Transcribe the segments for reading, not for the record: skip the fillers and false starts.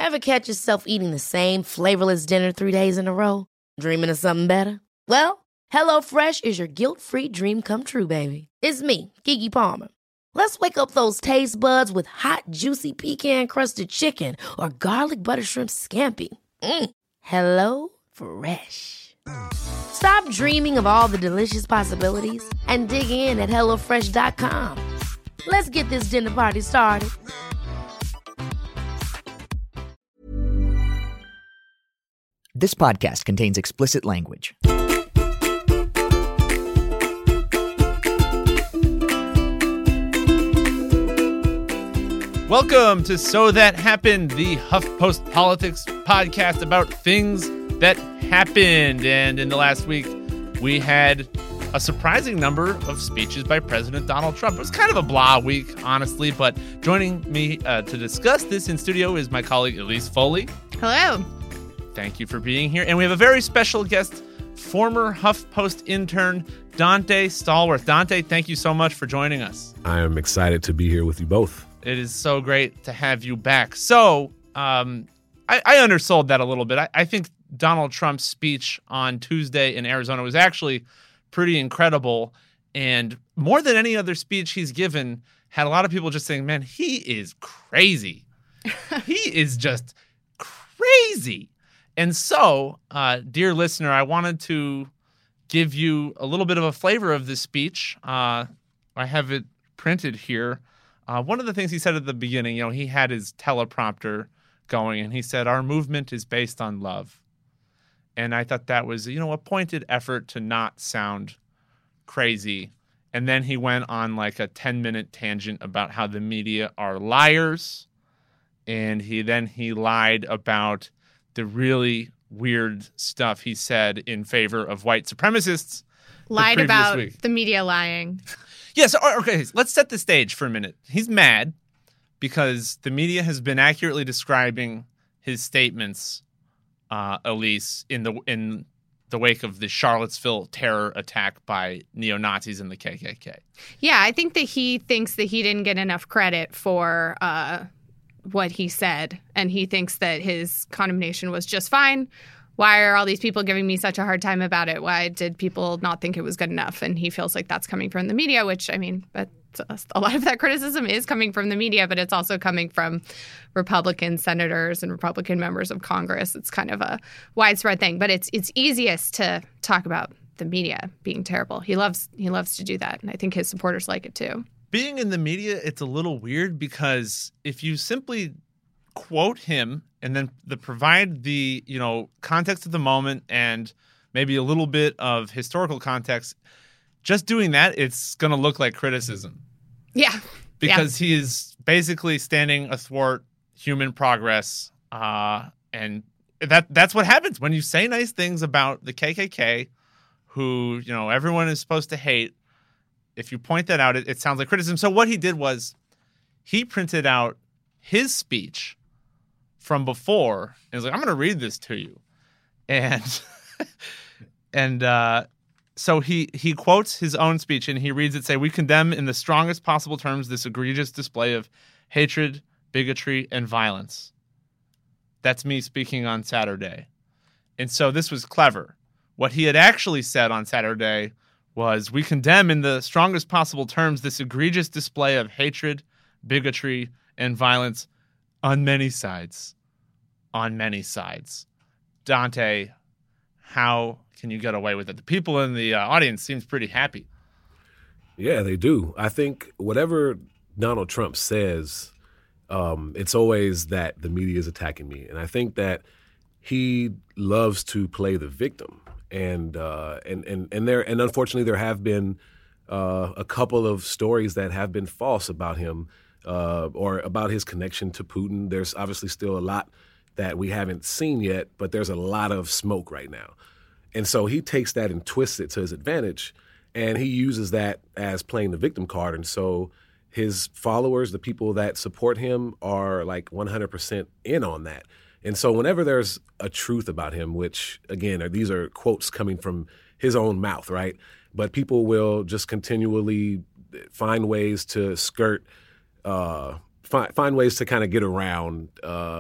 Ever catch yourself eating the same flavorless dinner 3 days in a row? Dreaming of something better? Well, HelloFresh is your guilt-free dream come true, baby. It's me, Keke Palmer. Let's wake up those taste buds with hot, juicy pecan-crusted chicken or garlic butter shrimp scampi. Hello Fresh. Stop dreaming of all the delicious possibilities and dig in at HelloFresh.com. Let's get this dinner party started. This podcast contains explicit language. Welcome to So That Happened, the HuffPost Politics podcast about things that happened. And in the last week, we had a surprising number of speeches by President Donald Trump. It was kind of a blah week, honestly, but joining me to discuss this in studio is my colleague Elise Foley. Hello. Thank you for being here. And we have a very special guest, former HuffPost intern Dante Stallworth. Dante, thank you so much for joining us. I am excited to be here with you both. It is so great to have you back. So I undersold that a little bit. I think Donald Trump's speech on Tuesday in Arizona was actually pretty incredible. And more than any other speech he's given, had a lot of people just saying, man, he is crazy. He is just crazy. And so, dear listener, I wanted to give you a little bit of a flavor of this speech. I have it printed here. One of the things he said at the beginning, he had his teleprompter going, and he said, our movement is based on love. And I thought that was, a pointed effort to not sound crazy. And then he went on like a 10-minute tangent about how the media are liars. And he lied about the really weird stuff he said in favor of white supremacists. Lied about the media lying. Yes. Okay. Let's set the stage for a minute. He's mad because the media has been accurately describing his statements, Elise, in the wake of the Charlottesville terror attack by neo-Nazis and the KKK. Yeah, I think that he thinks that he didn't get enough credit for what he said, and he thinks that his condemnation was just fine. Why are all these people giving me such a hard time about it? Why did people not think it was good enough? And he feels like that's coming from the media, which, but a lot of that criticism is coming from the media, but it's also coming from Republican senators and Republican members of Congress. It's kind of a widespread thing, but it's easiest to talk about the media being terrible. He loves to do that, and I think his supporters like it too. Being in the media, it's a little weird because if you simply quote him and then provide the, context of the moment and maybe a little bit of historical context, just doing that, it's going to look like criticism. Yeah. Because he is basically standing athwart human progress. And that's what happens when you say nice things about the KKK, who, everyone is supposed to hate. If you point that out, it sounds like criticism. So what he did was he printed out his speech from before and was like, I'm going to read this to you. And so he quotes his own speech and he reads it, say, we condemn in the strongest possible terms this egregious display of hatred, bigotry, and violence. That's me speaking on Saturday. And so this was clever. What he had actually said on Saturday was, we condemn in the strongest possible terms this egregious display of hatred, bigotry, and violence on many sides. On many sides. Dante, how can you get away with it? The people in the audience seems pretty happy. Yeah, they do. I think whatever Donald Trump says, it's always that the media is attacking me. And I think that he loves to play the victim. And unfortunately there have been a couple of stories that have been false about him or about his connection to Putin. There's obviously still a lot that we haven't seen yet, but there's a lot of smoke right now. And so he takes that and twists it to his advantage, and he uses that as playing the victim card. And so his followers, the people that support him, are like 100% in on that. And so whenever there's a truth about him, which, again, these are quotes coming from his own mouth, right? But people will just continually find ways to skirt, find ways to kind of get around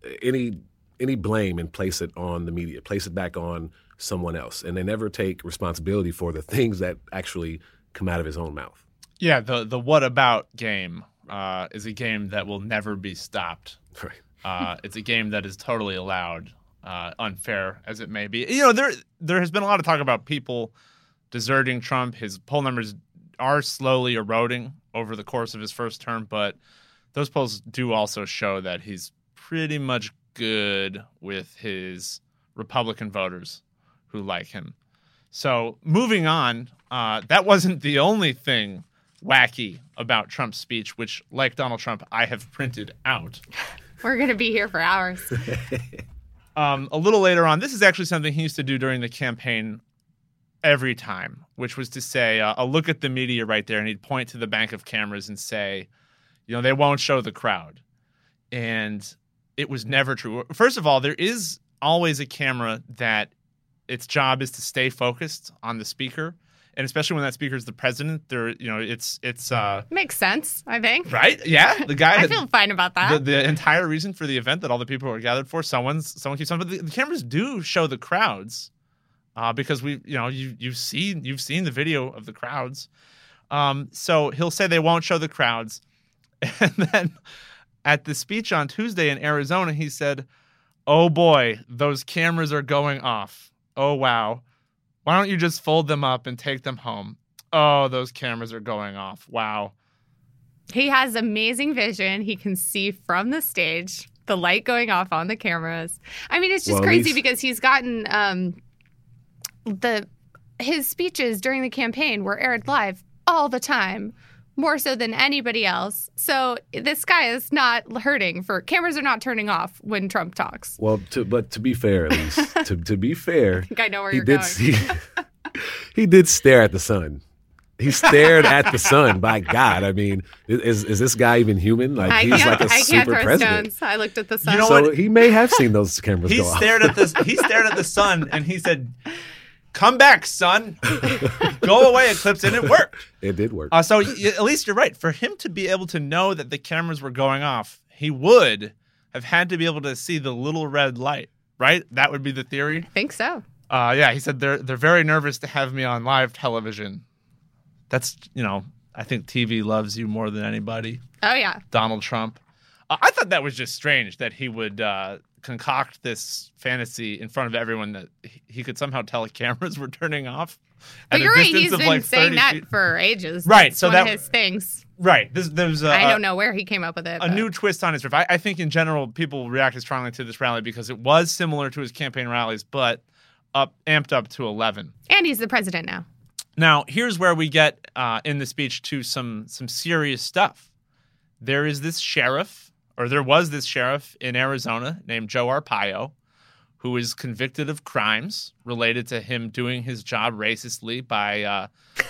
any blame and place it on the media, place it back on someone else, and they never take responsibility for the things that actually come out of his own mouth. Yeah, the what about game is a game that will never be stopped. Right. It's a game that is totally allowed, unfair as it may be. There has been a lot of talk about people deserting Trump. His poll numbers are slowly eroding over the course of his first term, but those polls do also show that he's pretty much good with his Republican voters who like him. So moving on, that wasn't the only thing wacky about Trump's speech, which, like Donald Trump, I have printed out. We're going to be here for hours. A little later on, this is actually something he used to do during the campaign every time, which was to say, I'll look at the media right there, and he'd point to the bank of cameras and say, they won't show the crowd. And it was never true. First of all, there is always a camera that its job is to stay focused on the speaker. And especially when that speaker is the president, it's makes sense, I think. Right? Yeah. The guy I feel fine about that. The entire reason for the event that all the people were gathered for, someone keeps on. But the cameras do show the crowds. Because you've seen the video of the crowds, so he'll say they won't show the crowds, and then at the speech on Tuesday in Arizona, he said, "Oh boy, those cameras are going off. Oh wow, why don't you just fold them up and take them home? Oh, those cameras are going off. Wow." He has amazing vision. He can see from the stage the light going off on the cameras. I mean, it's just crazy because he's gotten. His speeches during the campaign were aired live all the time, more so than anybody else. So this guy is not hurting for cameras are not turning off when Trump talks. Well, but to be fair, at least to be fair, I think I know where you're going. He did stare at the sun. He stared at the sun. By God, I mean, is this guy even human? Like he's like a super president. Stones. I looked at the sun. You know so what? He may have seen those cameras go off. He stared at the sun, and he said, "Come back, son. Go away, Eclipse," and it worked. It did work. So at least you're right. For him to be able to know that the cameras were going off, he would have had to be able to see the little red light, right? That would be the theory. I think so. Yeah, he said they're very nervous to have me on live television. That's, I think TV loves you more than anybody. Oh, yeah. Donald Trump. I thought that was just strange that he would concoct this fantasy in front of everyone that he could somehow tell cameras were turning off. But you're right, he's been saying that for ages. Right. It's so one of his things. Right. There's I don't know where he came up with it. A new twist on his riff. I think in general people reacted strongly to this rally because it was similar to his campaign rallies, but amped up to 11. And he's the president now. Now, here's where we get in the speech to some serious stuff. There was this sheriff in Arizona named Joe Arpaio, who is convicted of crimes related to him doing his job racistly by,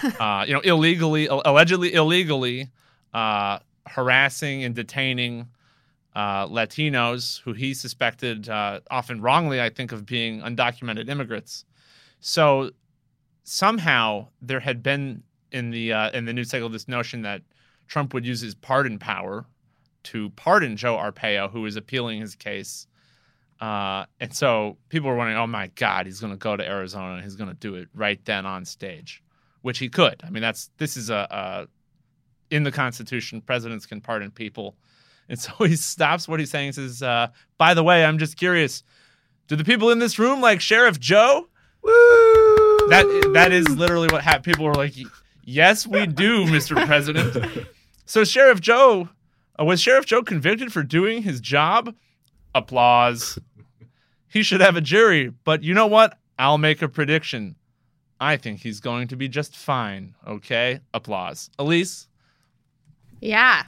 allegedly illegally harassing and detaining Latinos who he suspected, often wrongly, I think, of being undocumented immigrants. So somehow there had been in the news cycle this notion that Trump would use his pardon power to pardon Joe Arpaio, who is appealing his case. And so people were wondering, oh my God, he's going to go to Arizona and he's going to do it right then on stage, which he could. I mean, this is in the Constitution, presidents can pardon people. And so he stops what he's saying and says, by the way, I'm just curious, do the people in this room like Sheriff Joe? Woo! That is literally what happened. People were like, yes, we do, Mr. President. So Sheriff Joe, was Sheriff Joe convicted for doing his job? Applause. He should have a jury, but you know what? I'll make a prediction. I think he's going to be just fine, okay? Applause. Elise? Yeah.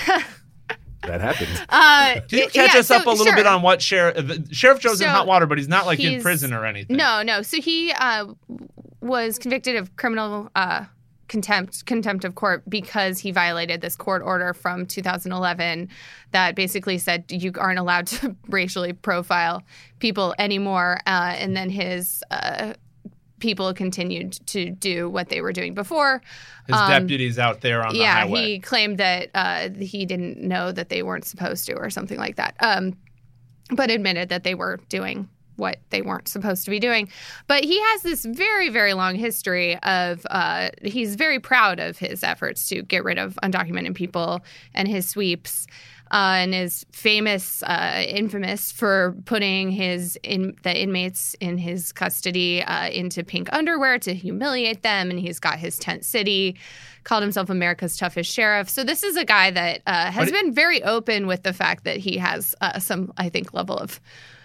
That happened. Can you catch us up a little bit on what Sheriff Joe's in hot water, but he's not like in prison or anything. No. So he was convicted of criminal contempt of court because he violated this court order from 2011 that basically said you aren't allowed to racially profile people anymore. And then his people continued to do what they were doing before. His deputies out there on the highway. Yeah, he claimed that he didn't know that they weren't supposed to or something like that. but admitted that they were doing what they weren't supposed to be doing. But he has this very, very long history of he's very proud of his efforts to get rid of undocumented people and his sweeps, and is infamous for putting the inmates in his custody into pink underwear to humiliate them. And he's got his tent city, called himself America's toughest sheriff. So this is a guy that has been very open with the fact that he has some, I think, level of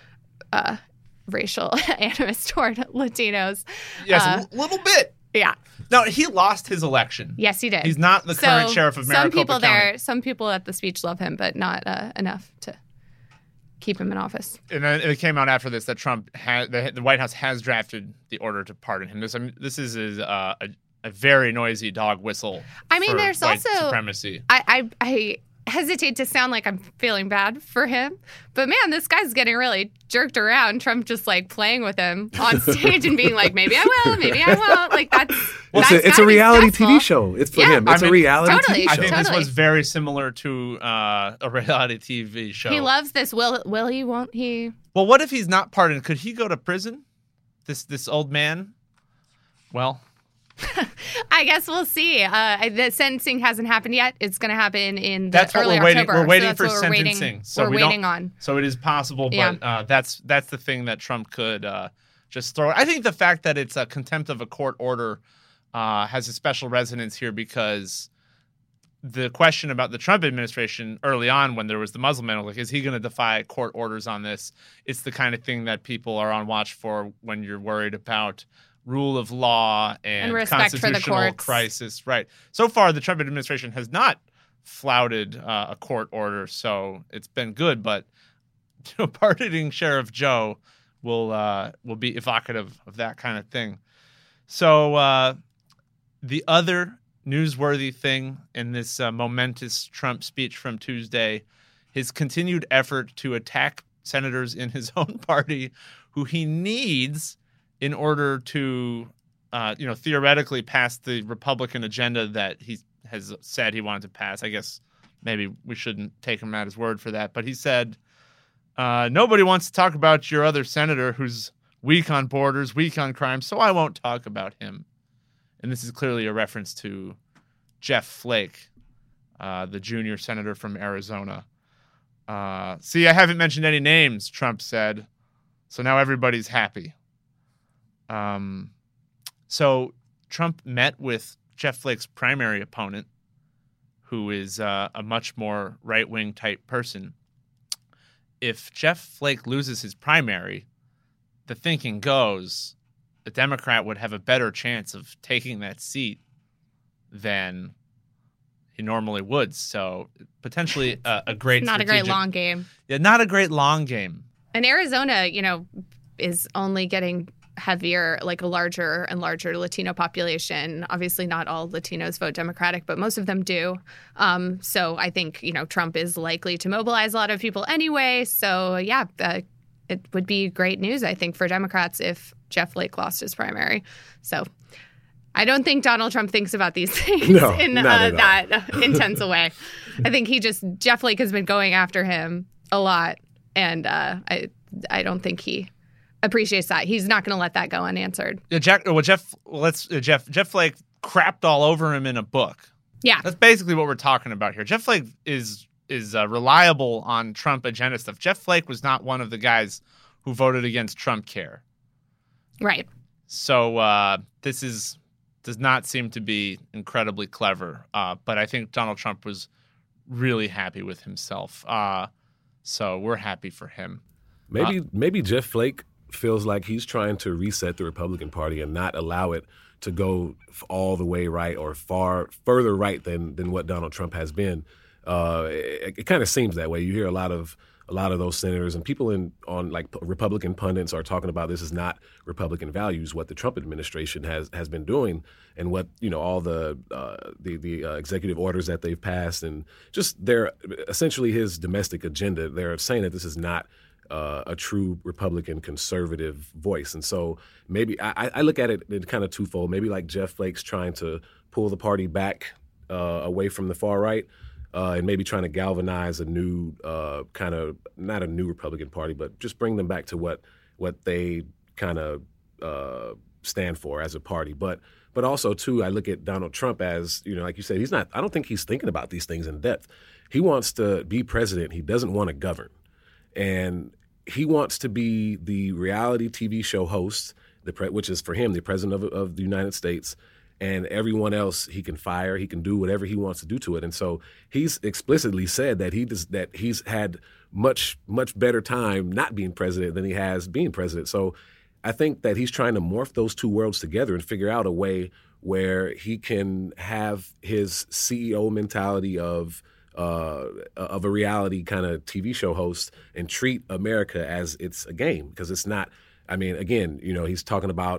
racial animus toward Latinos. Yes, a little bit. Yeah. No, he lost his election. Yes, he did. He's not the current sheriff of Maricopa County. Some people at the speech love him, but not enough to keep him in office. And then it came out after this that Trump the White House has drafted the order to pardon him. This is a very noisy dog whistle. I mean, there's white supremacy. I hesitate to sound like I'm feeling bad for him, but man, this guy's getting really jerked around. Trump just like playing with him on stage and being like, maybe I will, maybe I won't. Like it's a reality TV show. It's for him. It's a reality TV show. I think this was very similar to a reality TV show. He loves this. Will he? Won't he? Well, what if he's not pardoned? Could he go to prison? This old man? Well, I guess we'll see. The sentencing hasn't happened yet. It's going to happen in early October. We're waiting for sentencing. We're waiting on. So it is possible, but that's the thing that Trump could just throw. I think the fact that it's a contempt of a court order has a special resonance here because the question about the Trump administration early on when there was the Muslim ban, like, is he going to defy court orders on this? It's the kind of thing that people are on watch for when you're worried about rule of law and constitutional crisis. Right. So far, the Trump administration has not flouted a court order, so it's been good. But pardoning Sheriff Joe will be evocative of that kind of thing. So the other newsworthy thing in this momentous Trump speech from Tuesday, his continued effort to attack senators in his own party who he needs in order to, theoretically pass the Republican agenda that he has said he wanted to pass. I guess maybe we shouldn't take him at his word for that. But he said, nobody wants to talk about your other senator who's weak on borders, weak on crime, so I won't talk about him. And this is clearly a reference to Jeff Flake, the junior senator from Arizona. See, I haven't mentioned any names, Trump said, so now everybody's happy. So Trump met with Jeff Flake's primary opponent, who is a much more right-wing type person. If Jeff Flake loses his primary, the thinking goes the Democrat would have a better chance of taking that seat than he normally would. So potentially a great not a great long game. Yeah, not a great long game. And Arizona, is only getting heavier, like a larger and larger Latino population. Obviously not all Latinos vote Democratic, but most of them do. So I think, Trump is likely to mobilize a lot of people anyway. So yeah, it would be great news, I think, for Democrats if Jeff Flake lost his primary. So I don't think Donald Trump thinks about these things in that intense a way. I think Jeff Flake has been going after him a lot. And I don't think he appreciates that. He's not going to let that go unanswered. Yeah, Jeff Flake crapped all over him in a book. Yeah, that's basically what we're talking about here. Jeff Flake is reliable on Trump agenda stuff. Jeff Flake was not one of the guys who voted against Trump Care. Right. So this does not seem to be incredibly clever. But I think Donald Trump was really happy with himself. So we're happy for him. Maybe Jeff Flake feels like he's trying to reset the Republican Party and not allow it to go all the way right or further right than what Donald Trump has been. It kind of seems that way. You hear a lot of those senators and people on like Republican pundits are talking about this is not Republican values, what the Trump administration has been doing, and what all the executive orders that they've passed, and just they're essentially his domestic agenda. They're saying that this is not a true Republican conservative voice. And so maybe I look at it in kind of twofold. Maybe like Jeff Flake's trying to pull the party back away from the far right. and maybe trying to galvanize a new kind of, not a new Republican Party, but just bring them back to what they kind of stand for as a party. But also, too, I look at Donald Trump as, like you said, I don't think he's thinking about these things in depth. He wants to be president. He doesn't want to govern. And he wants to be the reality TV show host, which is for him the president of the United States, and everyone else he can fire. He can do whatever he wants to do to it. And so he's explicitly said that he's had much better time not being president than he has being president. So I think that he's trying to morph those two worlds together and figure out a way where he can have his CEO mentality of a reality kind of TV show host and treat America as it's a game, because it's not. I mean, again, he's talking about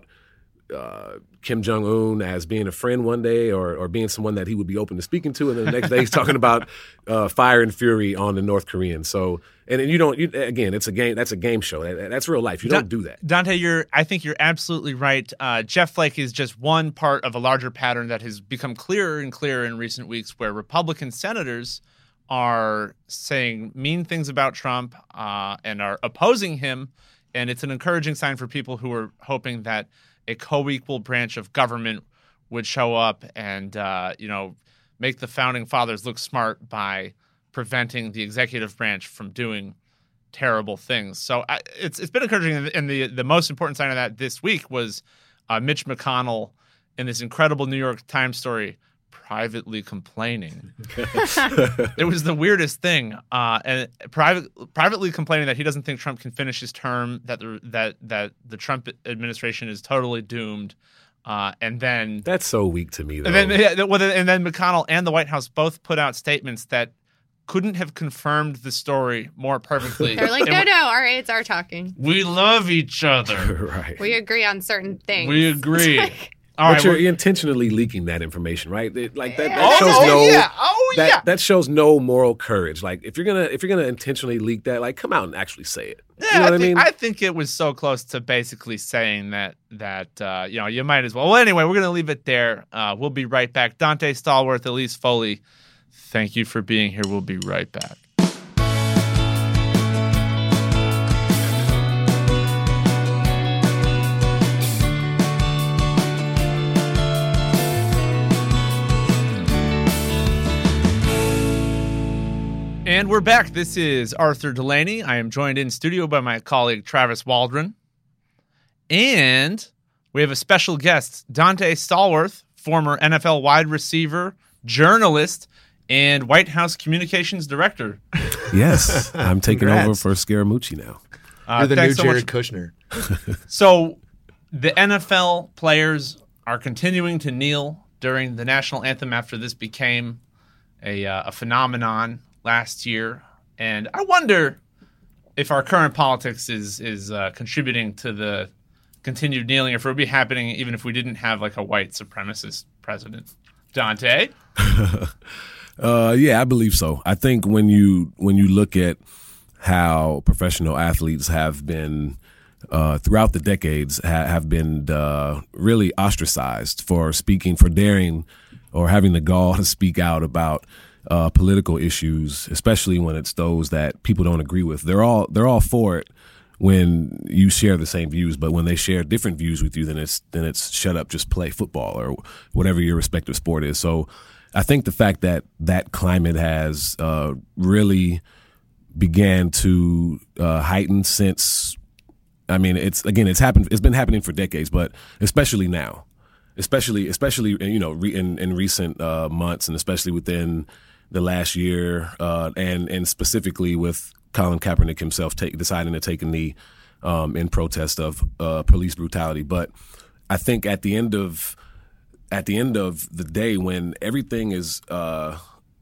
Kim Jong-un as being a friend one day or being someone that he would be open to speaking to, and then the next day he's talking about fire and fury on the North Koreans. So, and again, it's a game. That's a game show. That's real life. You don't do that. Dante, I think you're absolutely right. Jeff Flake is just one part of a larger pattern that has become clearer and clearer in recent weeks, where Republican senators are saying mean things about Trump and are opposing him. And it's an encouraging sign for people who are hoping that a co-equal branch of government would show up and, make the founding fathers look smart by preventing the executive branch from doing terrible things. So it's been encouraging. And the most important sign of that this week was Mitch McConnell in this incredible New York Times story privately complaining. It was the weirdest thing, and privately complaining that he doesn't think Trump can finish his term, that the Trump administration is totally doomed, and then that's so weak to me, though. And then McConnell and the White House both put out statements that couldn't have confirmed the story more perfectly. They're like, no, all right, it's our talking. We love each other. Right. We agree on certain things. We agree. But you're intentionally leaking that information, right? That shows no moral courage. Like if you're gonna intentionally leak that, like come out and actually say it. Yeah, you know what I mean? I think it was so close to basically saying that you might as well. Well, anyway, we're gonna leave it there. We'll be right back. Dante Stallworth, Elise Foley, thank you for being here. We'll be right back. And we're back. This is Arthur Delaney. I am joined in studio by my colleague Travis Waldron. And we have a special guest, Dante Stallworth, former NFL wide receiver, journalist, and White House communications director. Yes, I'm taking over for Scaramucci now. You're the new Jared Kushner. So the NFL players are continuing to kneel during the national anthem after this became a phenomenon last year, and I wonder if our current politics is contributing to the continued kneeling, if it would be happening even if we didn't have like a white supremacist president. Dante? Yeah, I believe so. I think when you look at how professional athletes have been throughout the decades have been really ostracized for daring or having the gall to speak out about political issues, especially when it's those that people don't agree with. They're all for it when you share the same views, but when they share different views with you, then it's shut up, just play football or whatever your respective sport is. So I think the fact that climate has really began to heighten since, I mean, it's been happening for decades, but especially now, especially in recent months, and especially within the last year, and specifically with Colin Kaepernick himself deciding to take a knee in protest of police brutality. But I think at the end of the day, when everything is kind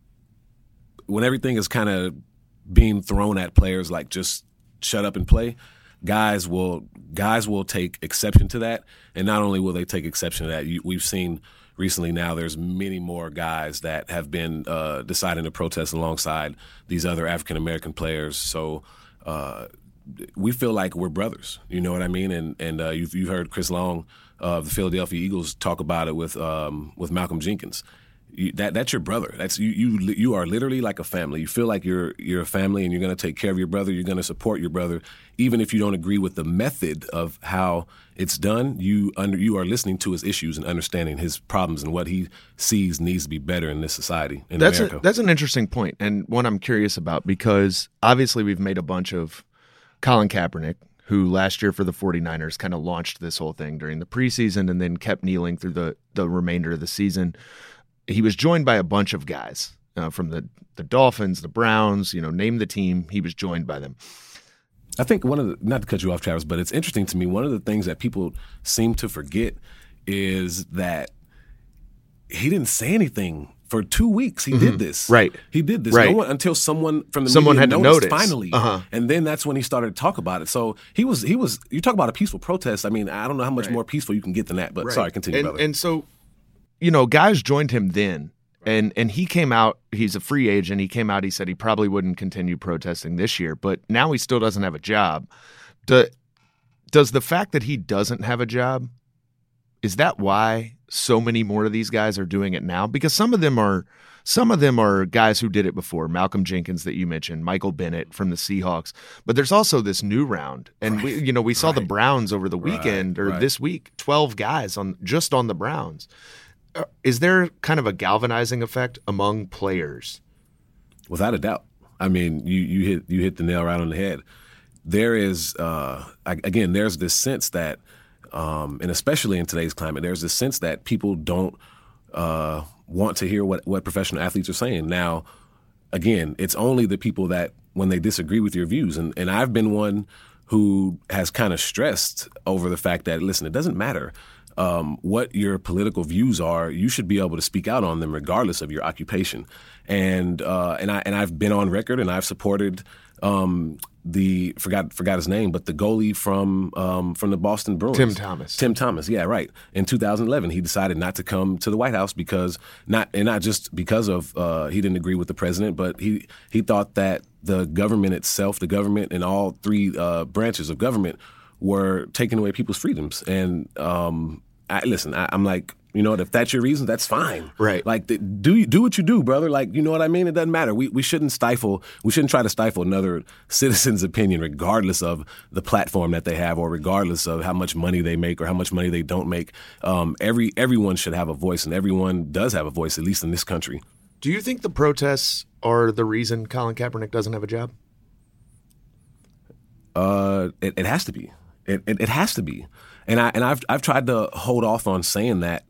of being thrown at players like just shut up and play, guys will take exception to that. And not only will they take exception to that, we've seen recently now there's many more guys that have been deciding to protest alongside these other African-American players. So we feel like we're brothers, you know what I mean? And you've heard Chris Long of the Philadelphia Eagles talk about it with Malcolm Jenkins. that's your brother. That's you are literally like a family. You feel like you're a family, and you're going to take care of your brother. You're going to support your brother, even if you don't agree with the method of how it's done. You are listening to his issues and understanding his problems and what he sees needs to be better in this society in America. That's an interesting point, and one I'm curious about, because obviously we've made a bunch of Colin Kaepernick, who last year for the 49ers kind of launched this whole thing during the preseason and then kept kneeling through the remainder of the season. He was joined by a bunch of guys from the Dolphins, the Browns, name the team. He was joined by them. I think not to cut you off, Travis, but it's interesting to me. One of the things that people seem to forget is that he didn't say anything for 2 weeks. He did this. Right. He did this. Right. No one, until someone from the media had to noticed notice. finally. And then that's when he started to talk about it. So he was you talk about a peaceful protest. I mean, I don't know how much more peaceful you can get than that, but sorry, continue, brother. And so, guys joined him then, and he came out, he's a free agent. He came out, he said he probably wouldn't continue protesting this year, but now he still doesn't have a job. Does the fact that he doesn't have a job, is that why so many more of these guys are doing it now? Because some of them are guys who did it before. Malcolm Jenkins that you mentioned, Michael Bennett from the Seahawks. But there's also this new round. And we saw the Browns over the weekend this week, 12 guys just on the Browns. Is there kind of a galvanizing effect among players? Without a doubt. I mean, you hit the nail right on the head. There is again, there's this sense that and especially in today's climate, there's this sense that people don't want to hear what professional athletes are saying. Now, again, it's only the people that when they disagree with your views. And I've been one who has kind of stressed over the fact that, listen, it doesn't matter what your political views are. You should be able to speak out on them regardless of your occupation. And I've been on record and I've supported forgot his name, but the goalie from the Boston Bruins, Tim Thomas. Yeah, right. In 2011, he decided not to come to the White House because not just because of he didn't agree with the president, but he thought that the government itself, the government and all three branches of government were taking away people's freedoms. And I'm like, if that's your reason, that's fine. Right. Like, do what you do, brother. Like, you know what I mean? It doesn't matter. We shouldn't try to stifle another citizen's opinion regardless of the platform that they have or regardless of how much money they make or how much money they don't make. Everyone should have a voice, and everyone does have a voice, at least in this country. Do you think the protests are the reason Colin Kaepernick doesn't have a job? It has to be. It has to be. And I've tried to hold off on saying that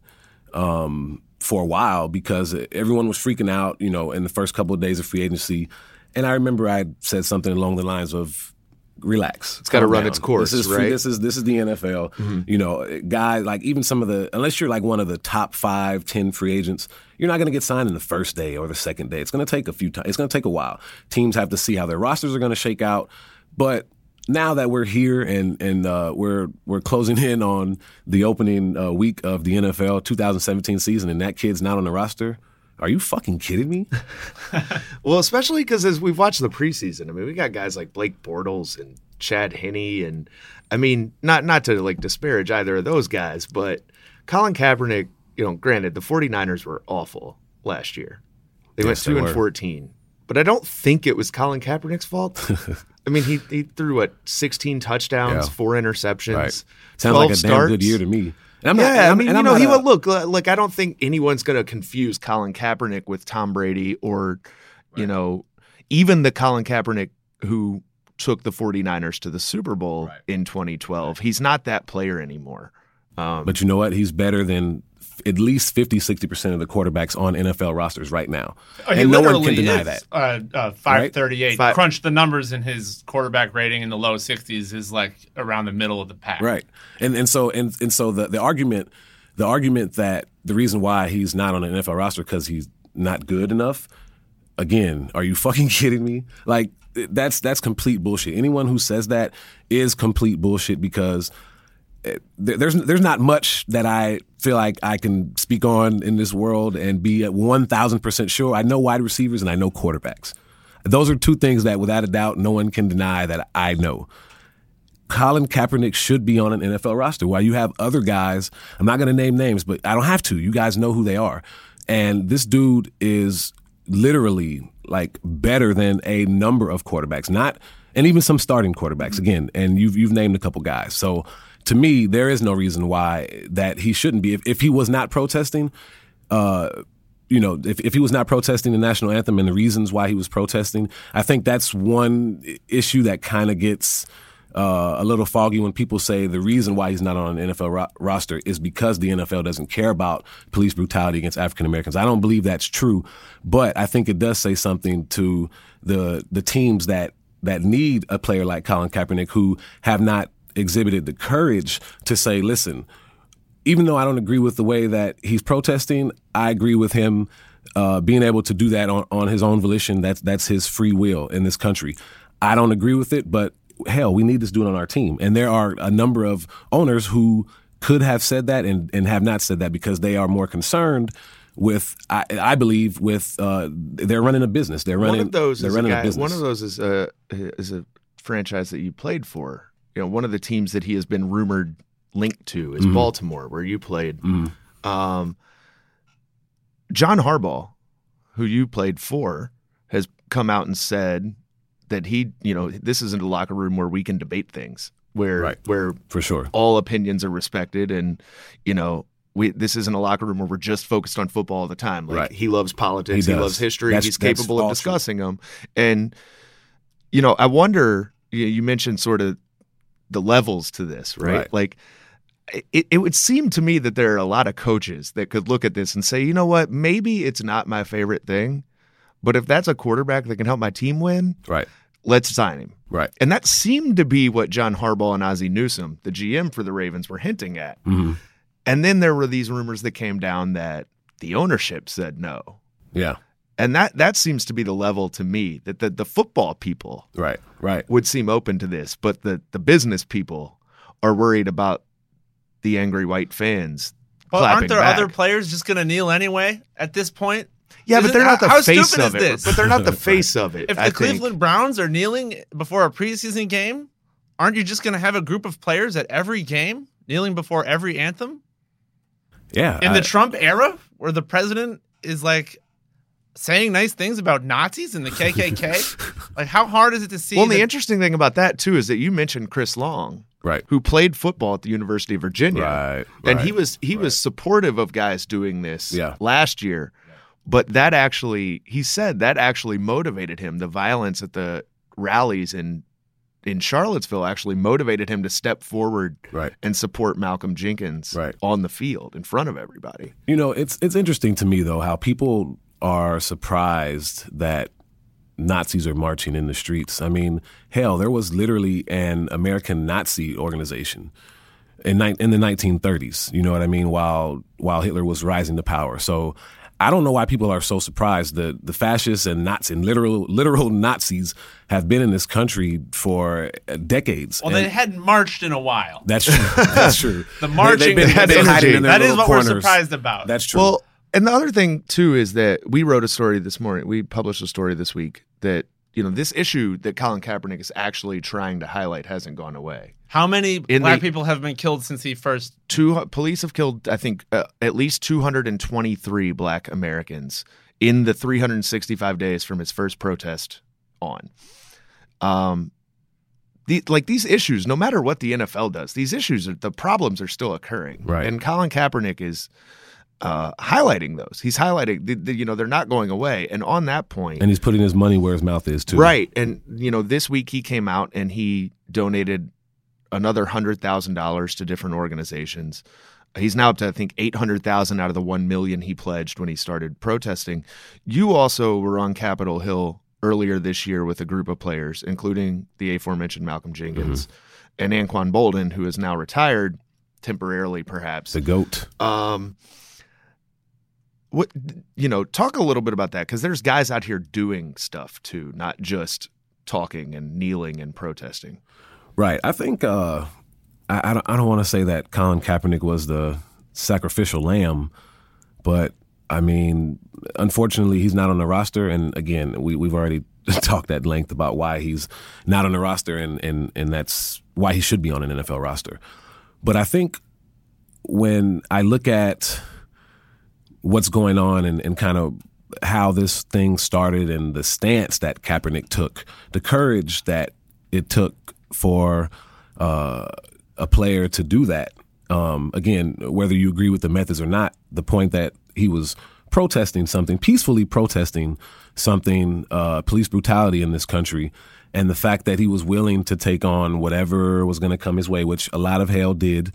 for a while because everyone was freaking out, in the first couple of days of free agency. And I remember I said something along the lines of, relax. It's got to run its course, right? This is the NFL. Mm-hmm. Guys, like even some of unless you're like one of the top 5, 10 free agents, you're not going to get signed in the first day or the second day. It's going to take it's going to take a while. Teams have to see how their rosters are going to shake out. But now that we're here and we're closing in on the opening week of the NFL 2017 season and that kid's not on the roster, are you fucking kidding me? Well, especially because as we've watched the preseason, I mean, we got guys like Blake Bortles and Chad Henne, and I mean, not to like disparage either of those guys, but Colin Kaepernick, granted, the 49ers were awful last year. They went 2-14. But I don't think it was Colin Kaepernick's fault. I mean, he threw 16 touchdowns, 4 interceptions. Right. Sounds like a damn good year to me. And look, like I don't think anyone's going to confuse Colin Kaepernick with Tom Brady or, even the Colin Kaepernick who took the 49ers to the Super Bowl in 2012. He's not that player anymore. But you know what? He's better than at least 50-60% of the quarterbacks on NFL rosters right now. And no one can deny that. 538. Right? Crunch the numbers, in his quarterback rating in the low 60s is like around the middle of the pack. Right. And so the argument that the reason why he's not on an NFL roster because he's not good enough, again, are you fucking kidding me? Like that's complete bullshit. Anyone who says that is complete bullshit because there's not much that I feel like I can speak on in this world and be at 1,000% sure. I know wide receivers and I know quarterbacks. Those are two things that without a doubt no one can deny that I know. Colin Kaepernick should be on an NFL roster while you have other guys. I'm not going to name names, but I don't have to. You guys know who they are. And this dude is literally like better than a number of quarterbacks, and even some starting quarterbacks again. And you've named a couple guys. So to me, there is no reason why that he shouldn't be. If he was not protesting, if he was not protesting the national anthem and the reasons why he was protesting, I think that's one issue that kind of gets a little foggy when people say the reason why he's not on an NFL roster is because the NFL doesn't care about police brutality against African Americans. I don't believe that's true, but I think it does say something to the teams that need a player like Colin Kaepernick who have not exhibited the courage to say, listen, even though I don't agree with the way that he's protesting, I agree with him being able to do that on his own volition. That's his free will in this country. I don't agree with it, but hell, we need this dude on our team. And there are a number of owners who could have said that and have not said that because they are more concerned with, I believe, with they're running a business. They're running. A business. One of those is a franchise that you played for. One of the teams that he has been rumored linked to is Baltimore, where you played. John Harbaugh, who you played for, has come out and said that this isn't a locker room where we can debate things, where for sure all opinions are respected, and this isn't a locker room where we're just focused on football all the time. Like he loves politics, he loves history, he's capable of discussing them. And I wonder. You mentioned sort of the levels to this, right? Like it would seem to me that there are a lot of coaches that could look at this and say, you know what, maybe it's not my favorite thing, but if that's a quarterback that can help my team win, let's sign him. Right. And that seemed to be what John Harbaugh and Ozzie Newsome, the GM for the Ravens, were hinting at. Mm-hmm. And then there were these rumors that came down that the ownership said no. Yeah. And that seems to be the level to me that the football people would seem open to this, but the business people are worried about the angry white fans. Well, aren't there back. other players just going to kneel anyway at this point? Yeah, but they're not the face of it. This? But they're not the face of it. If the Cleveland Browns are kneeling before a preseason game, aren't you just going to have a group of players at every game kneeling before every anthem? Yeah. In the Trump era, where the president is like saying nice things about Nazis and the KKK, like how hard is it to see? Well, the interesting thing about that too is that you mentioned Chris Long, who played football at the University of Virginia, and he was supportive of guys doing this last year. But he said that actually motivated him. The violence at the rallies in Charlottesville actually motivated him to step forward and support Malcolm Jenkins on the field in front of everybody. It's interesting to me, though, how people are surprised that Nazis are marching in the streets. I mean, hell, there was literally an American Nazi organization in the 1930s, you know what I mean, while Hitler was rising to power. So I don't know why people are so surprised. The fascists and Nazis and literal Nazis have been in this country for decades. Well, they hadn't marched in a while. That's true. That's true. The marching had energy. That is what we're surprised about. That's true. Well, and the other thing too is that we wrote a story this morning. We published a story this week that this issue that Colin Kaepernick is actually trying to highlight hasn't gone away. How many black people have been killed since he first? Police have killed, I think, at least 223 black Americans in the 365 days from his first protest on. These issues, no matter what the NFL does, the problems are still occurring. Right. And Colin Kaepernick is highlighting those. He's highlighting, they're not going away. And on that point, and he's putting his money where his mouth is too. Right. And this week he came out and he donated another $100,000 to different organizations. He's now up to, I think, $800,000 out of the $1 million he pledged when he started protesting. You also were on Capitol Hill earlier this year with a group of players, including the aforementioned Malcolm Jenkins and Anquan Bolden, who is now retired temporarily, perhaps. The GOAT. Talk a little bit about that, because there's guys out here doing stuff too, not just talking and kneeling and protesting. Right. I think I don't want to say that Colin Kaepernick was the sacrificial lamb, but I mean, unfortunately, he's not on the roster. And again, we've already talked at length about why he's not on the roster, and that's why he should be on an NFL roster. But I think when I look at what's going on and kind of how this thing started and the stance that Kaepernick took, the courage that it took for a player to do that. Again, whether you agree with the methods or not, the point that he was protesting something, peacefully protesting something, police brutality in this country, and the fact that he was willing to take on whatever was going to come his way, which a lot of hell did.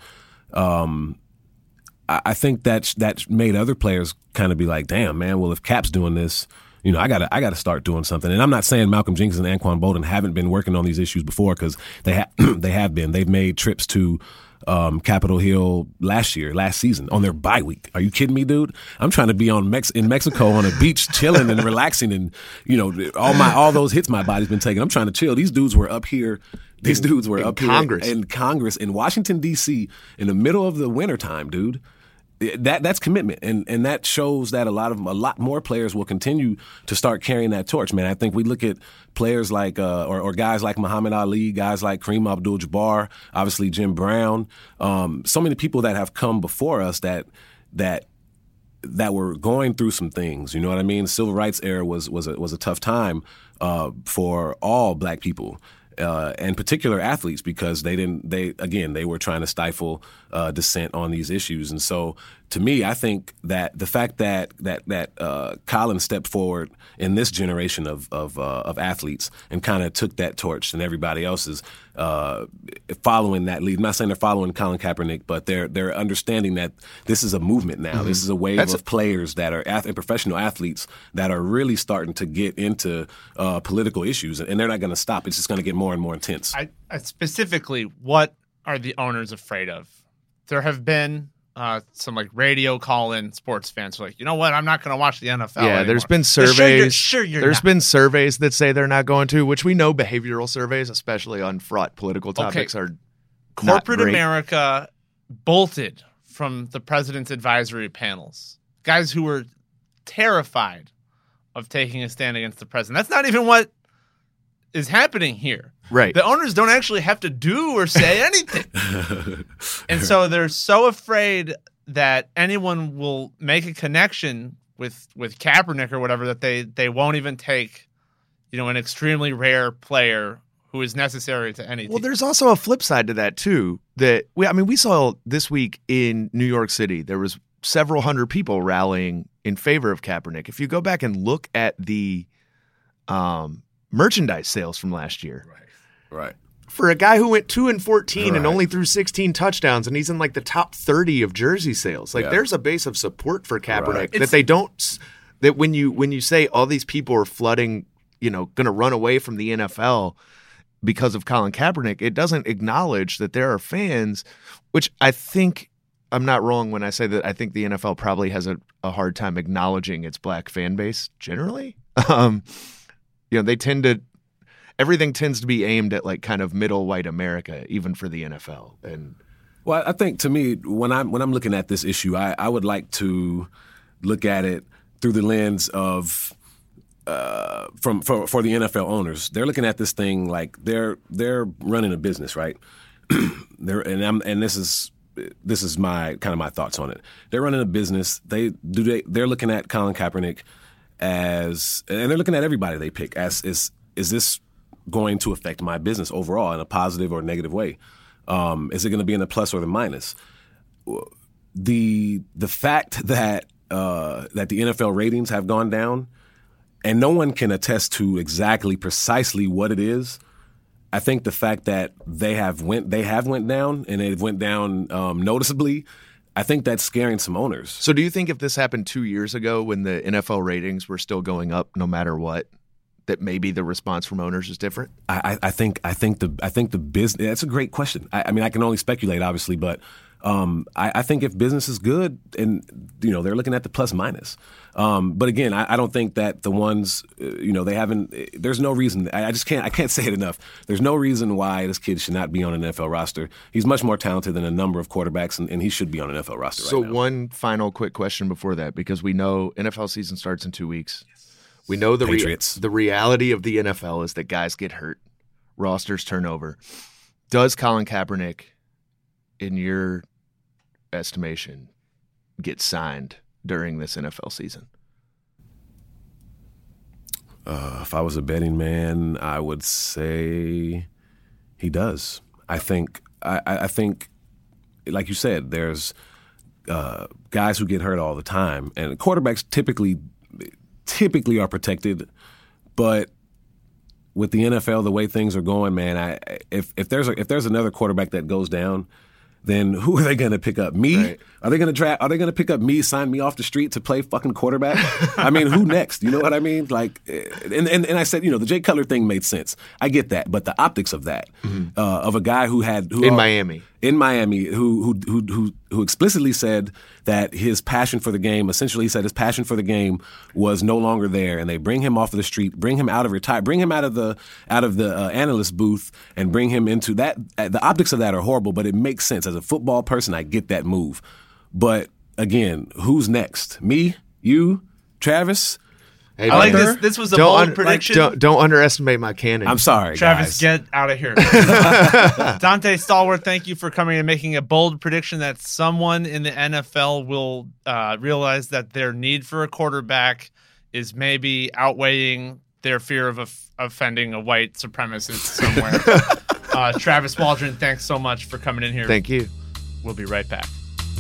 I think that made other players kind of be like, damn, man, well, if Cap's doing this, you know, I gotta start doing something. And I'm not saying Malcolm Jenkins and Anquan Boldin haven't been working on these issues before, because they have been. They've made trips to Capitol Hill last season on their bye week. Are you kidding me, dude? I'm trying to be in Mexico on a beach chilling and relaxing, and you know, all those hits my body's been taking. I'm trying to chill. These dudes were up here. These dudes were up Congress. here in Congress in Washington D.C. in the middle of the wintertime, dude. That's commitment, and that shows that a lot more players will continue to start carrying that torch, man. I think we look at players like or guys like Muhammad Ali, guys like Kareem Abdul-Jabbar, obviously Jim Brown, so many people that have come before us that were going through some things. You know what I mean? The civil rights era was a tough time for all black people. And particular athletes, because they were trying to stifle dissent on these issues. And so to me, I think that the fact that Colin stepped forward in this generation of athletes and kind of took that torch, and everybody else is following that lead. I'm not saying they're following Colin Kaepernick, but they're understanding that this is a movement now. Mm-hmm. This is a wave of players that are professional athletes that are really starting to get into political issues, and they're not going to stop. It's just going to get more and more intense. I specifically, what are the owners afraid of? There have been some like radio call-in sports fans who are like, you know what, I'm not going to watch the NFL anymore. There's been surveys. You're been surveys that say they're not going to, which we know behavioral surveys, especially on fraught political topics, are corporate not great. America bolted from the president's advisory panels. Guys who were terrified of taking a stand against the president. That's not even what is happening here. Right. The owners don't actually have to do or say anything. And so they're so afraid that anyone will make a connection with Kaepernick or whatever that they won't even take, you know, an extremely rare player who is necessary to any team. Well, there's also a flip side to that too. That we saw this week in New York City, there was several hundred people rallying in favor of Kaepernick. If you go back and look at the merchandise sales from last year. Right. For a guy who went 2-14 and only threw 16 touchdowns, and he's in like the top 30 of jersey sales. Like there's a base of support for Kaepernick that they don't. That when you say all these people are flooding, you know, going to run away from the NFL because of Colin Kaepernick, it doesn't acknowledge that there are fans, which I think I'm not wrong when I say that I think the NFL probably has a hard time acknowledging its black fan base generally. You know, everything tends to be aimed at like kind of middle white America, even for the NFL. And well, I think to me, when I'm looking at this issue, I would like to look at it through the lens of for the NFL owners. They're looking at this thing like they're running a business, right? This is my kind of my thoughts on it. They're running a business. They're looking at Colin Kaepernick and they're looking at everybody they pick as is this going to affect my business overall in a positive or negative way? Is it going to be in the plus or the minus? The fact that the NFL ratings have gone down, and no one can attest to precisely what it is. I think the fact that they have went down, and they've went down noticeably, I think that's scaring some owners. So do you think if this happened 2 years ago when the NFL ratings were still going up no matter what, that maybe the response from owners is different? I think the business. That's a great question. I mean, I can only speculate, obviously, but I think if business is good, and you know they're looking at the plus minus. But again, I don't think that the ones they haven't. There's no reason. I can't say it enough. There's no reason why this kid should not be on an NFL roster. He's much more talented than a number of quarterbacks, and he should be on an NFL roster. So right now. One final quick question before that, because we know NFL season starts in 2 weeks. We know the reality of the NFL is that guys get hurt, rosters turn over. Does Colin Kaepernick, in your estimation, get signed during this NFL season? If I was a betting man, I would say he does. I think, like you said, there's guys who get hurt all the time, and quarterbacks typically are protected. But with the NFL, the way things are going, man, if there's another quarterback that goes down, then who are they going to pick up? Me? Right. Are they going to pick up me, sign me off the street to play fucking quarterback? I mean, who next? You know what I mean? Like, and I said, the Jay Cutler thing made sense. I get that, but the optics of that, of a guy who Miami, who explicitly said that his passion for the game, essentially he said his passion for the game was no longer there, and they bring him off of the street, bring him out of the analyst booth, and bring him into that. The optics of that are horrible, but it makes sense. As a football person, I get that move. But again, who's next? Me? You? Travis? Hey, I like this. This was a bold prediction. Don't underestimate my cannon. I'm sorry, Travis, guys. get out of here. Dante Stallworth, thank you for coming and making a bold prediction that someone in the NFL will realize that their need for a quarterback is maybe outweighing their fear of offending a white supremacist somewhere. Travis Waldron, thanks so much for coming in here. Thank you. We'll be right back.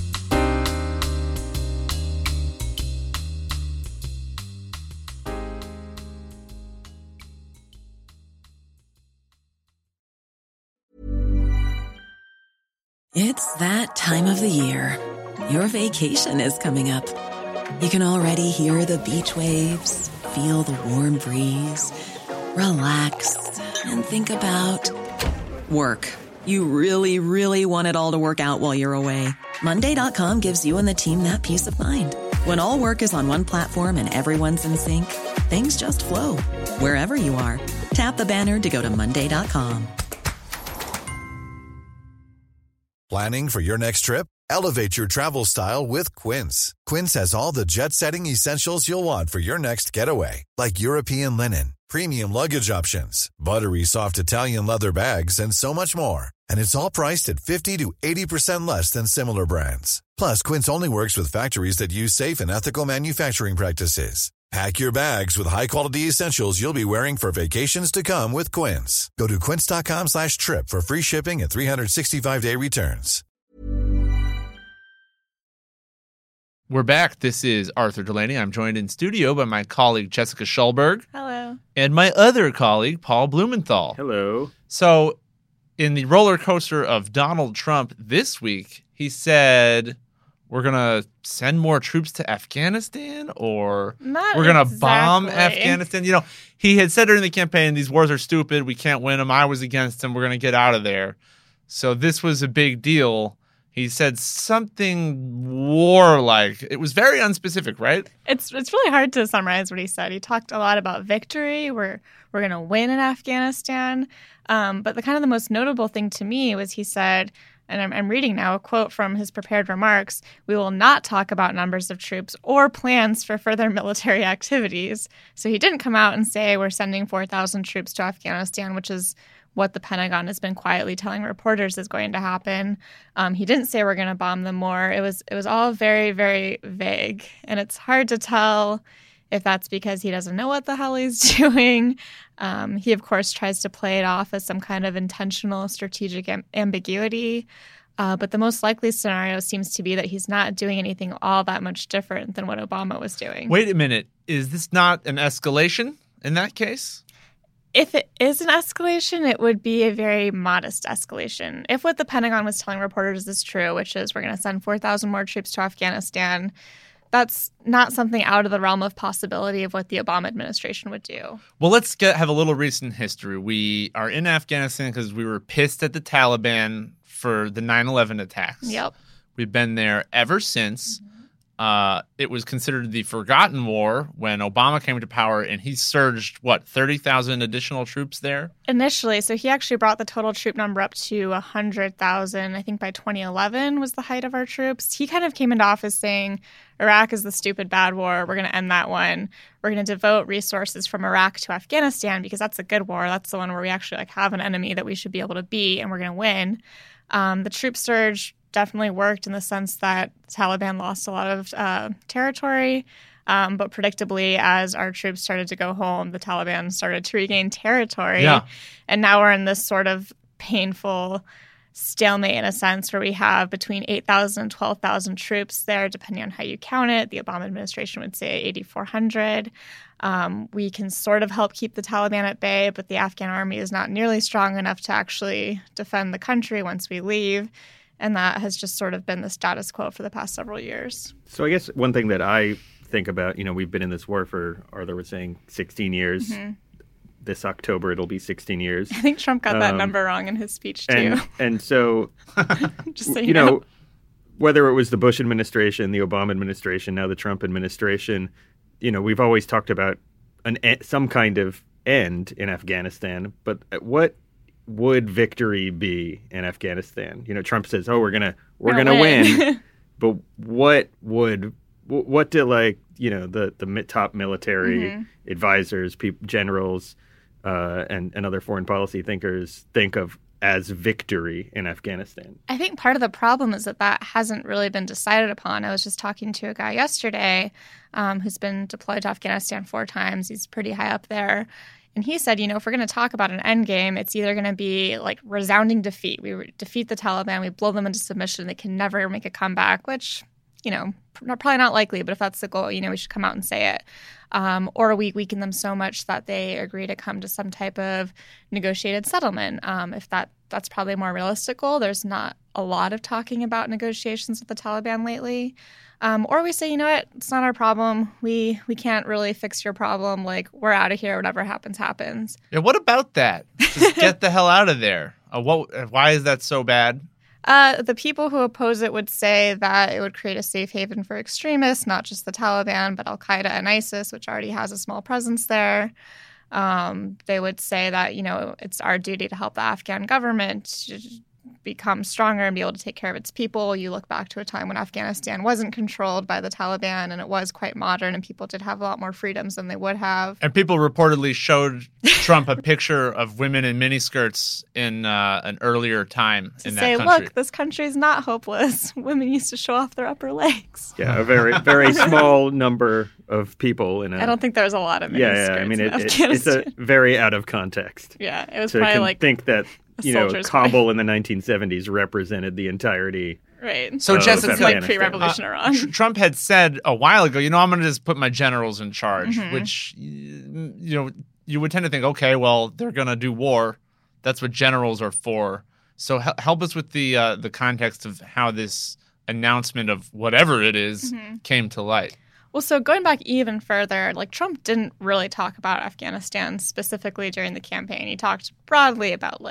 It's that time of the year. Your vacation is coming up. You can already hear the beach waves, feel the warm breeze, relax, and think about work. You really, really want it all to work out while you're away. Monday.com gives you and the team that peace of mind. When all work is on one platform and everyone's in sync, things just flow. Wherever you are, tap the banner to go to Monday.com. Planning for your next trip? Elevate your travel style with Quince. Quince has all the jet-setting essentials you'll want for your next getaway, like European linen, premium luggage options, buttery soft Italian leather bags, and so much more. And it's all priced at 50 to 80% less than similar brands. Plus, Quince only works with factories that use safe and ethical manufacturing practices. Pack your bags with high-quality essentials you'll be wearing for vacations to come with Quince. Go to quince.com/trip for free shipping and 365-day returns. We're back. This is Arthur Delaney. I'm joined in studio by my colleague, Jessica Schulberg. Hello. And my other colleague, Paul Blumenthal. Hello. So, in the roller coaster of Donald Trump this week, he said, we're going to send more troops to Afghanistan, or we're going to bomb Afghanistan. He had said during the campaign, these wars are stupid. We can't win them. I was against them. We're going to get out of there. So this was a big deal. He said something war-like. It was very unspecific, right? It's really hard to summarize what he said. He talked a lot about victory. We're going to win in Afghanistan. But the most notable thing to me was he said, and I'm reading now a quote from his prepared remarks, "We will not talk about numbers of troops or plans for further military activities." So he didn't come out and say we're sending 4,000 troops to Afghanistan, which is what the Pentagon has been quietly telling reporters is going to happen. He didn't say we're going to bomb them more. It was all very, very vague. And it's hard to tell if that's because he doesn't know what the hell he's doing. He, of course, tries to play it off as some kind of intentional strategic ambiguity. But the most likely scenario seems to be that he's not doing anything all that much different than what Obama was doing. Wait a minute. Is this not an escalation in that case? If it is an escalation, it would be a very modest escalation. If what the Pentagon was telling reporters is true, which is we're going to send 4,000 more troops to Afghanistan, that's not something out of the realm of possibility of what the Obama administration would do. Well, let's have a little recent history. We are in Afghanistan because we were pissed at the Taliban for the 9/11 attacks. Yep. We've been there ever since. It was considered the forgotten war when Obama came to power, and he surged, 30,000 additional troops there? Initially. So he actually brought the total troop number up to 100,000. I think by 2011 was the height of our troops. He kind of came into office saying, Iraq is the stupid bad war. We're going to end that one. We're going to devote resources from Iraq to Afghanistan because that's a good war. That's the one where we actually have an enemy that we should be able to beat, and we're going to win. The troop surge definitely worked in the sense that the Taliban lost a lot of territory. But predictably, as our troops started to go home, the Taliban started to regain territory. Yeah. And now we're in this sort of painful stalemate in a sense where we have between 8,000 and 12,000 troops there, depending on how you count it. The Obama administration would say 8,400. We can sort of help keep the Taliban at bay, but the Afghan army is not nearly strong enough to actually defend the country once we leave. And that has just sort of been the status quo for the past several years. So I guess one thing that I think about, we've been in this war for, Arthur was saying, 16 years. Mm-hmm. This October, it'll be 16 years. I think Trump got that number wrong in his speech, too. And so, just so you know, whether it was the Bush administration, the Obama administration, now the Trump administration, we've always talked about some kind of end in Afghanistan. But what would victory be in Afghanistan? Trump says, "Oh, we're gonna win," but what do the top military advisors, generals, and other foreign policy thinkers think of as victory in Afghanistan? I think part of the problem is that hasn't really been decided upon. I was just talking to a guy yesterday who's been deployed to Afghanistan 4 times. He's pretty high up there. And he said, if we're going to talk about an end game, it's either going to be like resounding defeat. We defeat the Taliban, we blow them into submission, they can never make a comeback, which, probably not likely, but if that's the goal, we should come out and say it. Or we weaken them so much that they agree to come to some type of negotiated settlement. If that's probably a more realistic goal. There's not a lot of talking about negotiations with the Taliban lately. Or we say, it's not our problem. We can't really fix your problem. Like, we're out of here. Whatever happens, happens. Yeah, what about that? Just get the hell out of there. Why is that so bad? The people who oppose it would say that it would create a safe haven for extremists, not just the Taliban, but Al-Qaeda and ISIS, which already has a small presence there. They would say that, it's our duty to help the Afghan government become stronger and be able to take care of its people. You look back to a time when Afghanistan wasn't controlled by the Taliban and it was quite modern and people did have a lot more freedoms than they would have. And people reportedly showed Trump a picture of women in miniskirts in an earlier time in that country. Look, this country is not hopeless. Women used to show off their upper legs. Yeah, a very, very small number of people. I don't think there's a lot of miniskirts I mean, in Afghanistan. it's a very out of context. Yeah, it was probably think that Kabul in the 1970s represented the entirety. Right. So Jessica, like pre-revolution Iran. Trump had said a while ago, I'm going to just put my generals in charge, which, you would tend to think, okay, well, they're going to do war. That's what generals are for. So help us with the context of how this announcement of whatever it is came to light. Well, so going back even further, Trump didn't really talk about Afghanistan specifically during the campaign. He talked broadly about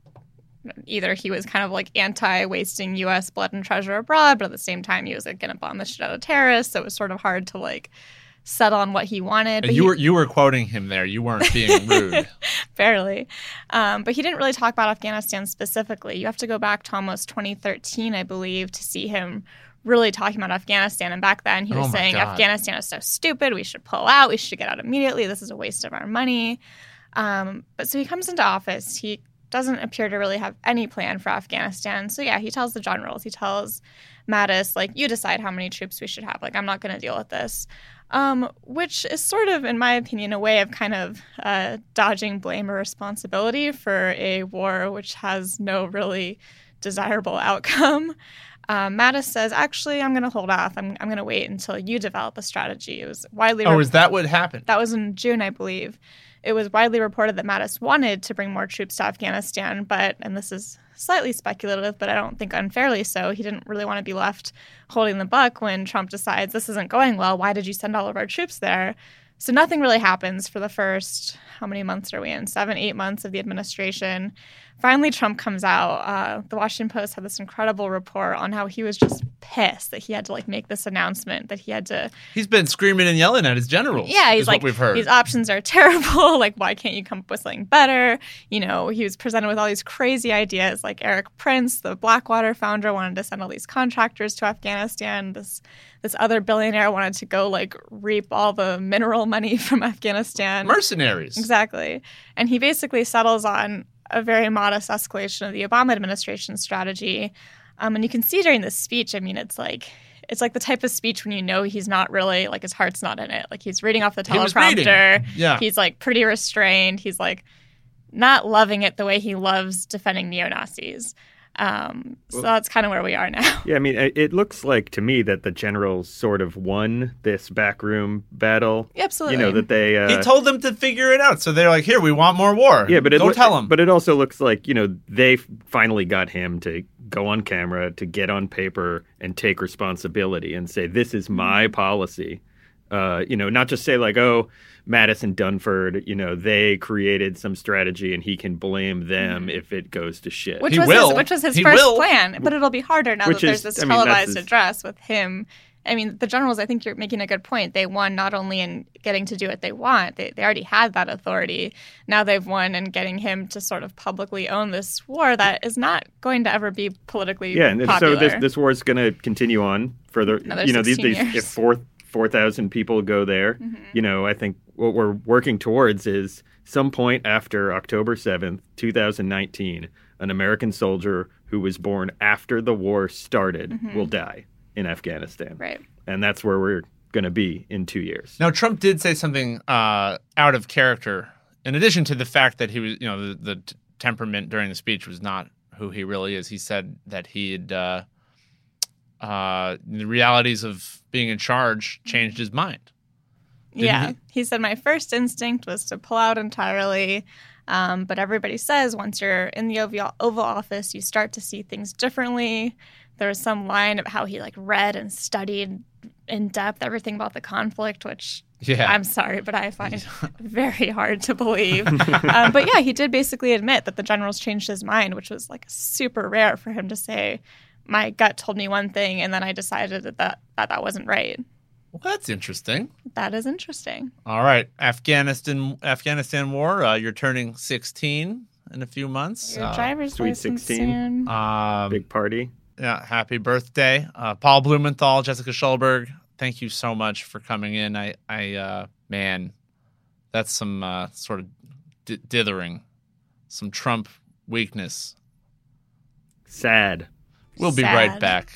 either he was kind of anti-wasting U.S. blood and treasure abroad, but at the same time he was going to bomb the shit out of terrorists. So it was sort of hard to settle on what he wanted. But you were quoting him there. You weren't being rude. Barely. But he didn't really talk about Afghanistan specifically. You have to go back to almost 2013, I believe, to see him really talking about Afghanistan. And back then he was saying, Afghanistan is so stupid. We should pull out. We should get out immediately. This is a waste of our money. But so he comes into office. He doesn't appear to really have any plan for Afghanistan. So yeah, he tells the generals, he tells Mattis, you decide how many troops we should have. I'm not going to deal with this. Which is sort of, in my opinion, a way of kind of dodging blame or responsibility for a war which has no really desirable outcome. Mattis says, actually, I'm going to hold off. I'm going to wait until you develop a strategy. It was widely is that what happened? That was in June, I believe. It was widely reported that Mattis wanted to bring more troops to Afghanistan, but, and this is slightly speculative, but I don't think unfairly so, he didn't really want to be left holding the buck when Trump decides this isn't going well. Why did you send all of our troops there? So nothing really happens for the first, how many months are we in? 7-8 months of the administration. Finally, Trump comes out. The Washington Post had this incredible report on how he was just pissed that he had to make this announcement, that he had to... He's been screaming and yelling at his generals. Yeah, he's what we've heard. These options are terrible. Why can't you come up with something better? He was presented with all these crazy ideas. Eric Prince, the Blackwater founder, wanted to send all these contractors to Afghanistan. This other billionaire wanted to go reap all the mineral money from Afghanistan. Mercenaries. Exactly. And he basically settles on a very modest escalation of the Obama administration strategy. And you can see during this speech, I mean, it's like the type of speech when you know he's not really, like, his heart's not in it. Like, he's reading off the teleprompter. Yeah. He's, like, pretty restrained. He's, like, not loving it the way he loves defending neo-Nazis. So that's kind of where we are now. Yeah, I mean, it looks like to me that the generals sort of won this backroom battle. Absolutely. You know, that they... he told them to figure it out. So they're like, here, we want more war. Yeah, but don't tell him. But it also looks like, you know, they finally got him to go on camera, to get on paper and take responsibility and say, this is my policy. You know, not just say like, oh, Mattis and Dunford, you know, they created some strategy and he can blame them if it goes to shit. Which was his first plan, but it'll be harder now that there's this televised address with him. I mean, the generals, I think you're making a good point. They won not only in getting to do what they want. They already had that authority. Now they've won in getting him to sort of publicly own this war that is not going to ever be politically popular. So this war is going to continue on further. Another you know, 16 years. If 4,000 people go there, you know, I think what we're working towards is some point after October 7th, 2019, an American soldier who was born after the war started will die in Afghanistan. Right. And that's where we're going to be in 2 years. Now, Trump did say something out of character. In addition to the fact that he was, you know, the temperament during the speech was not who he really is. He said that he had the realities of being in charge changed his mind. He said, my first instinct was to pull out entirely. But everybody says once you're in the Oval Office, you start to see things differently. There was some line of how he like read and studied in depth everything about the conflict, which I'm sorry, but I find very hard to believe. But yeah, he did basically admit that the generals changed his mind, which was like super rare for him to say, my gut told me one thing and then I decided that wasn't right. Well, that's interesting. That is interesting. All right. Afghanistan war. You're turning 16 in a few months. Your driver's Sweet license 16. soon. Big party. Yeah. Happy birthday. Paul Blumenthal, Jessica Schulberg. Thank you so much for coming in. Man, that's some sort of dithering, some Trump weakness. Sad. We'll be right back.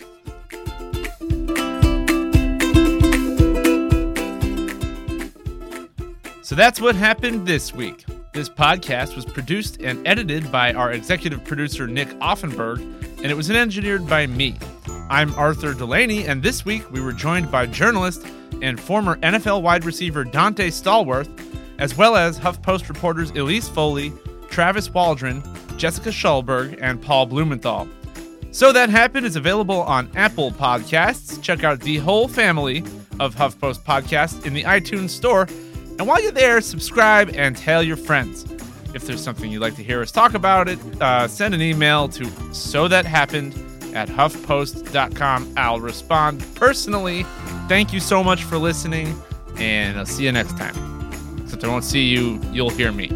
So that's what happened this week. This podcast was produced and edited by our executive producer, Nick Offenberg, and it was engineered by me. I'm Arthur Delaney, and this week we were joined by journalist and former NFL wide receiver Dante Stallworth, as well as HuffPost reporters Elise Foley, Travis Waldron, Jessica Schulberg, and Paul Blumenthal. So That Happened is available on Apple Podcasts. Check out the whole family of HuffPost podcasts in the iTunes Store. And while you're there, subscribe and tell your friends. If there's something you'd like to hear us talk about it, send an email to sothathappened@huffpost.com. I'll respond personally. Thank you so much for listening, and I'll see you next time. Except I won't see you, you'll hear me.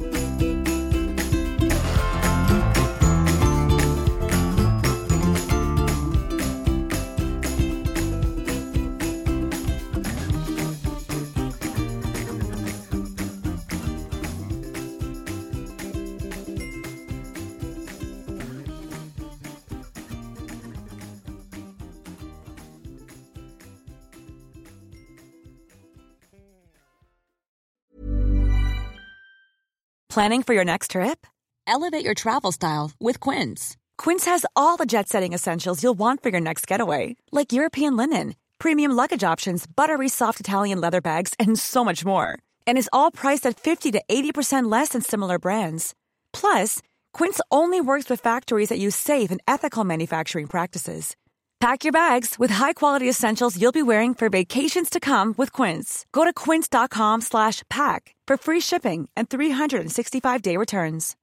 Planning for your next trip? Elevate your travel style with Quince. Quince has all the jet-setting essentials you'll want for your next getaway, like European linen, premium luggage options, buttery soft Italian leather bags, and so much more. And is all priced at 50 to 80% less than similar brands. Plus, Quince only works with factories that use safe and ethical manufacturing practices. Pack your bags with high-quality essentials you'll be wearing for vacations to come with Quince. Go to quince.com/pack for free shipping and 365-day returns.